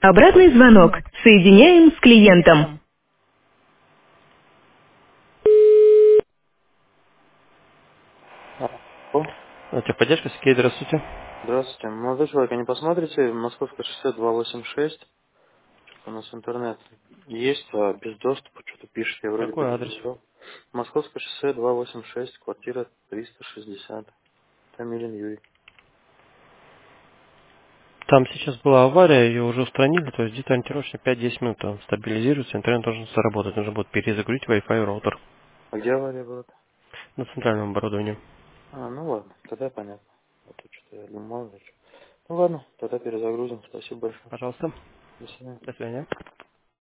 Обратный звонок. Соединяем с клиентом. Алло. Техподдержка, Сергей, здравствуйте. Здравствуйте. Молодой человек, а не посмотрите Московское шоссе 286? Что-то у нас интернет есть, а без доступа что-то пишет, я вроде Какой адрес? перезвонил. Московское шоссе 286, квартира 360. Тамилин Юрий. Там сейчас была авария, ее уже устранили, то есть где-то ориентировочно 5-10 минут он стабилизируется, интернет должен заработать. Нужно будет перезагрузить Wi-Fi роутер А где авария была? на центральном оборудовании. А, ну ладно, тогда понятно. А то что-то я думал, мало ли что. Ну ладно, тогда перезагрузим. Спасибо большое. Пожалуйста. До свидания. До свидания.